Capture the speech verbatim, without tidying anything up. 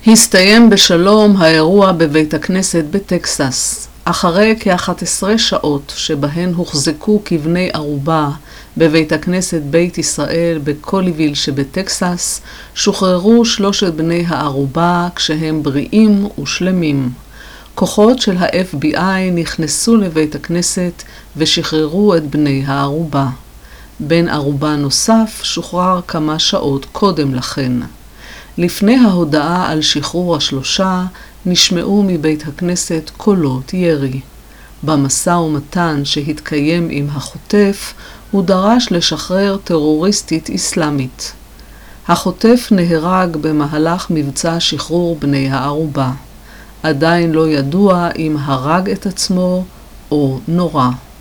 הסתיים בשלום האירוע בבית הכנסת בטקסס. אחרי כ-אחת עשרה שעות שבהן הוחזקו כבני ערובה בבית הכנסת בית ישראל בקוליוויל שבטקסס, שוחררו שלושת בני הערובה כשהם בריאים ושלמים. כוחות של ה-אף בי איי נכנסו לבית הכנסת ושחררו את בני הערובה. בן ערובה נוסף שוחרר כמה שעות קודם לכן. לפני ההודעה על שחרור השלושה, נשמעו מבית הכנסת קולות ירי. במשא ומתן שהתקיים עם החוטף, הוא דרש לשחרר טרוריסטית אסלאמית. החוטף נהרג במהלך מבצע שחרור בני הערובה. עדיין לא ידוע אם הרג את עצמו או נורה.